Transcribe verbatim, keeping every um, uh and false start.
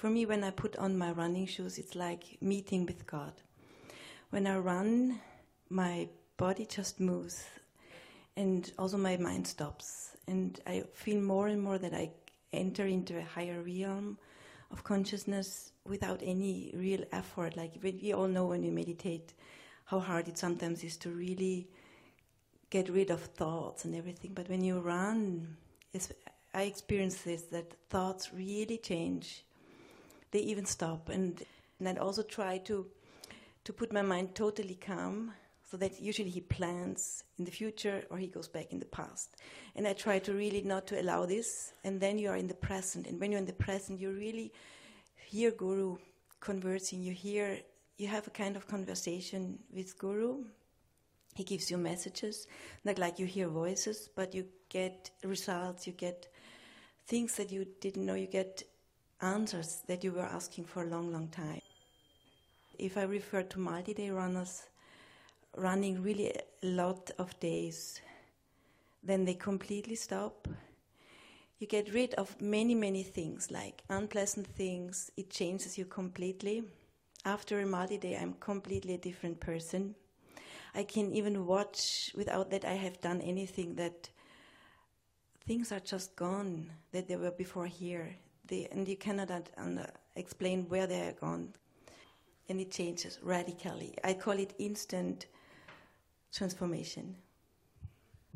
For me, when I put on my running shoes, it's like meeting with God. When I run, my body just moves, and also my mind stops. And I feel more and more that I enter into a higher realm of consciousness without any real effort. Like we all know when we meditate how hard it sometimes is to really get rid of thoughts and everything. But when you run, it's, I experience this, that thoughts really change. They even stop. And, and I'd also try to, to put my mind totally calm, so that usually he plans in the future or he goes back in the past. And I try to really not to allow this. And then you are in the present. And when you're in the present, you really hear Guru conversing. You hear, you have a kind of conversation with Guru. He gives you messages, not like you hear voices, but you get results, you get things that you didn't know, you get answers that you were asking for a long, long time. If I refer to multi-day runners running really a lot of days, then they completely stop. You get rid of many, many things, like unpleasant things. It changes you completely. After a multi-day, I'm completely a different person. I can even watch without that I have done anything, that things are just gone, that they were before here. They, and you cannot uh, explain where they are gone. And it changes radically. I call it instant transformation.